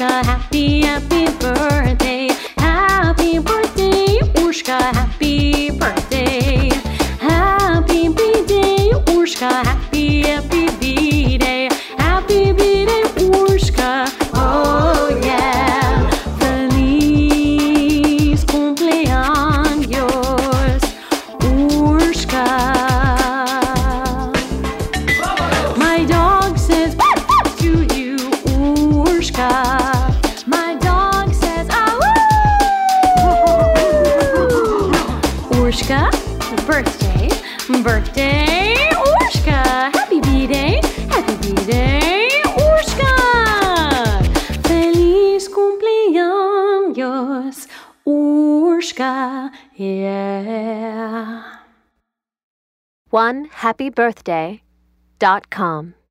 Urshka, happy, happy birthday. Happy birthday, Urshka, happy birthday. Happy B-Day, Urshka, happy, happy B-Day. Happy B-Day, Urshka, oh yeah. Feliz cumpleaños, Urshka. My dog says to you, Urshka. My dog says, Urshka, birthday, birthday, Urshka. Happy B-Day, happy B-Day, Urshka. Feliz cumpleaños, Urshka, yeah. OneHappyBirthday.com